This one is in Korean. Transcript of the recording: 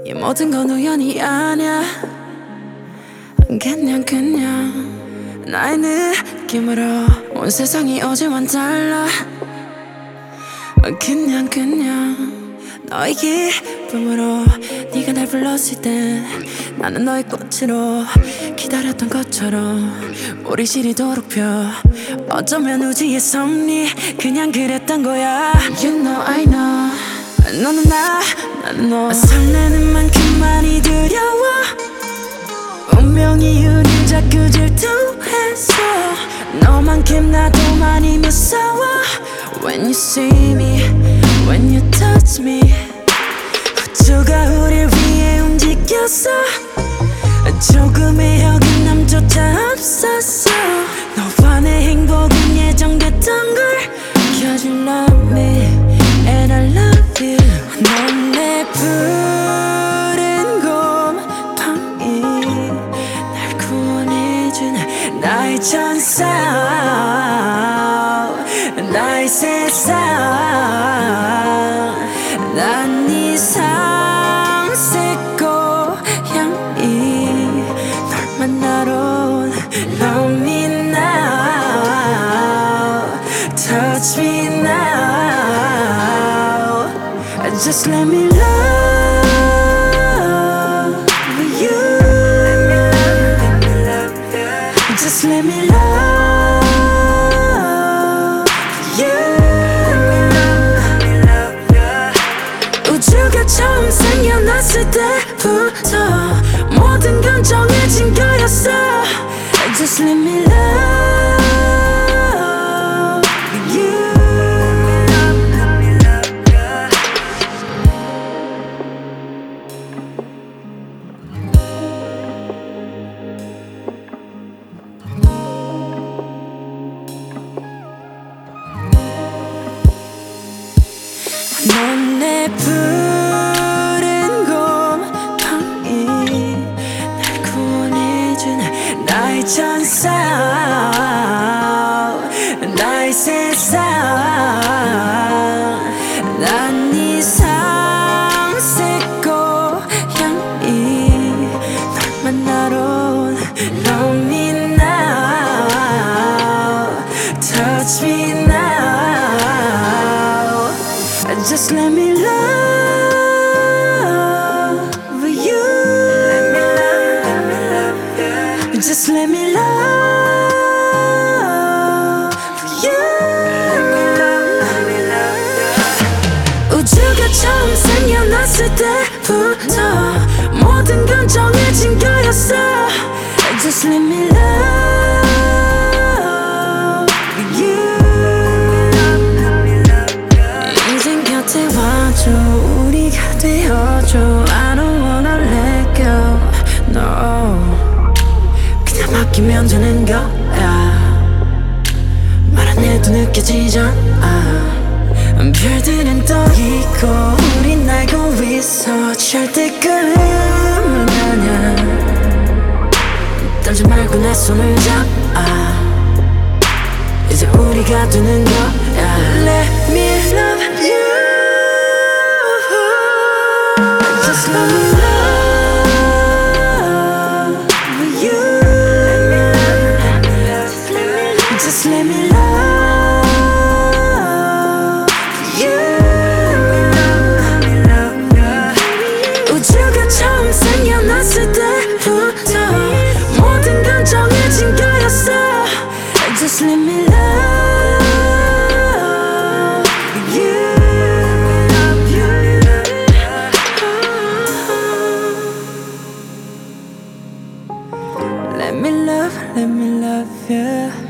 이 모든 건 우연이 아니야. 그냥 나의 느낌으로 온 세상이 어제와는 달라. 그냥 너의 기쁨으로 네가 날 불렀을 때 나는 너의 꽃으로 기다렸던 것처럼 우리 시리도록 펴. 어쩌면 우주의 섭리 그냥 그랬던 거야. You know I know 너는 나는 너. 설레는 만큼 많이 두려워. 운명이 우릴 자꾸 질투했어. 너만큼 나도 많이 무서워. When you see me, when you touch me, 우주가 우릴 위해 움직였어. 조금의 어긋남조차 없었어. 너와 내 행복은 예정됐던 걸. Cause you love me and I love you. 넌 내 푸른 곰팡이, 날 구원해준 나의 천사, 나의 세상. 난 네 상색 고향이 널 만나러 온 Love me now, touch me now. Just let me love you. Just let me love you. 우주가 처음 생겨났을 때부터 모든 건 정해진 거였어. Just let me love you. 넌 내 푸른 곰팡이, 날 구원해준 나의 천사, 나의 세상. 난 네 상색 고향이 널 만나러 온 Love me now, touch me now. Just let me love you. Just let me love you. 우주가 처음 생겨났을 때부터 모든 건 정해진 거였어. Just let me love you. 인생 곁에 와줘, 우리가 되어줘. I don't wanna let go, no. 그냥 맡기면 되는 거야. 말 안 해도 느껴지잖아. 별들은 떠 있고 우린 날고 있어. 절대 꿈은 아냐. 떨지 말고 내 손을 잡아. 이제 우리가 되는 거야. Let me love you. Just let me love you. Just let me love you. 우주가 처음 생겨났을 때부터 모든 건 정해진 거였어. Just let me love you. Let me love you.